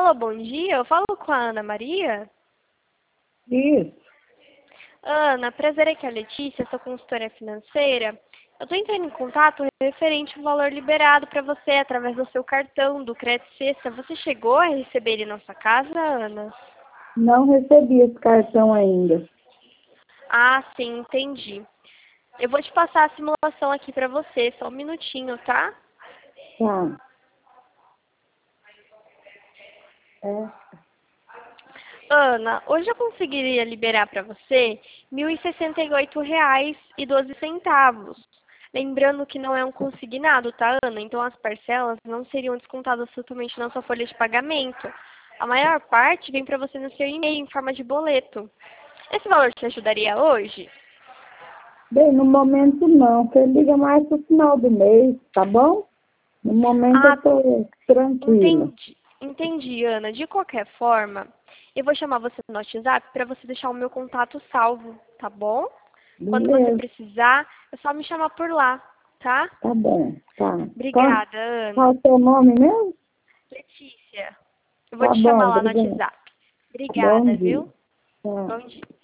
Alô, bom dia. Eu falo com a Ana Maria. Isso. Ana, prazer, aqui é a Letícia, sou consultora financeira. Eu estou entrando em contato referente ao valor liberado para você através do seu cartão do Crédito Sexta. Você chegou a receber ele na sua casa, Ana? Não recebi esse cartão ainda. Ah, sim, entendi. Eu vou te passar a simulação aqui para você, só um minutinho, tá? Tá. É. Ana, hoje eu conseguiria liberar para você R$ 1.068,12. Lembrando que não é um consignado, tá, Ana? Então as parcelas não seriam descontadas totalmente na sua folha de pagamento. A maior parte vem para você no seu e-mail em forma de boleto. Esse valor te ajudaria hoje? Bem, no momento não. Você liga mais pro final do mês, tá bom? No momento eu Ah, tô tranquila. entendi, Ana. De qualquer forma, eu vou chamar você no WhatsApp para você deixar o meu contato salvo, tá bom? Quando você Beleza. precisar, é só me chamar por lá, tá? Tá bom. Tá. Obrigada, Qual Ana. o seu nome mesmo? Letícia, eu vou Tá te bom, chamar lá no obrigada. WhatsApp. Bom Obrigada, dia. viu? Tchau. Bom dia.